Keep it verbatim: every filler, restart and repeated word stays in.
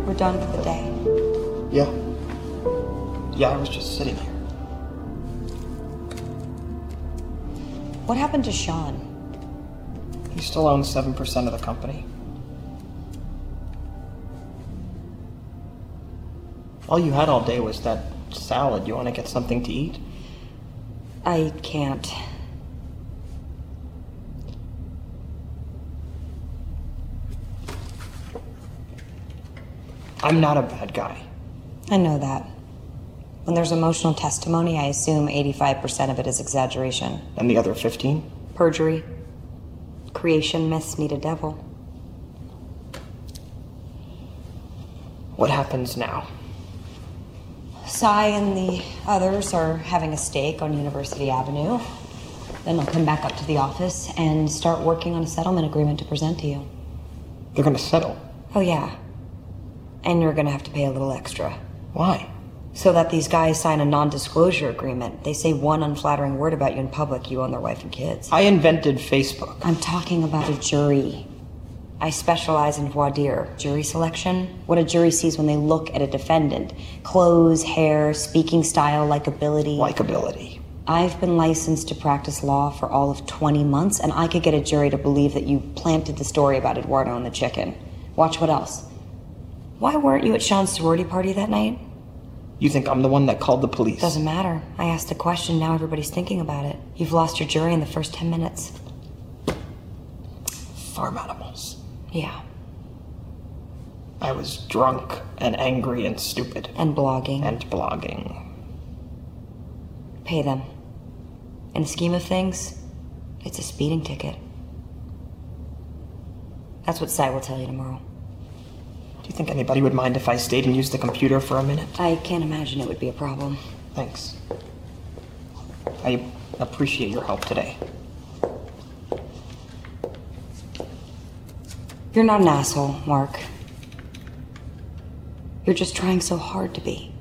We're done for the day. Yeah. Yeah, I was just sitting here. What happened to Sean? He still owns seven percent of the company. All you had all day was that salad. You want to get something to eat? I can't. I'm not a bad guy. I know that. When there's emotional testimony, I assume eighty-five percent of it is exaggeration. And the other fifteen? Perjury. Creation myths need a devil. What happens now? Cy and the others are having a stake on University Avenue. Then they'll come back up to the office and start working on a settlement agreement to present to you. They're gonna settle. Oh, yeah. And you're gonna have to pay a little extra. Why? So that these guys sign a non-disclosure agreement. They say one unflattering word about you in public, you own their wife and kids. I invented Facebook. I'm talking about a jury. I specialize in voir dire, jury selection. What a jury sees when they look at a defendant. Clothes, hair, speaking style, likability. Likability. I've been licensed to practice law for all of twenty months, and I could get a jury to believe that you planted the story about Eduardo and the chicken. Watch what else. Why weren't you at Sean's sorority party that night? You think I'm the one that called the police? Doesn't matter. I asked a question, now everybody's thinking about it. You've lost your jury in the first ten minutes. Farm animals. Yeah. I was drunk and angry and stupid. And blogging. And blogging. Pay them. In the scheme of things, it's a speeding ticket. That's what Cy will tell you tomorrow. Do you think anybody would mind if I stayed and used the computer for a minute? I can't imagine it would be a problem. Thanks. I appreciate your help today. You're not an asshole, Mark. You're just trying so hard to be.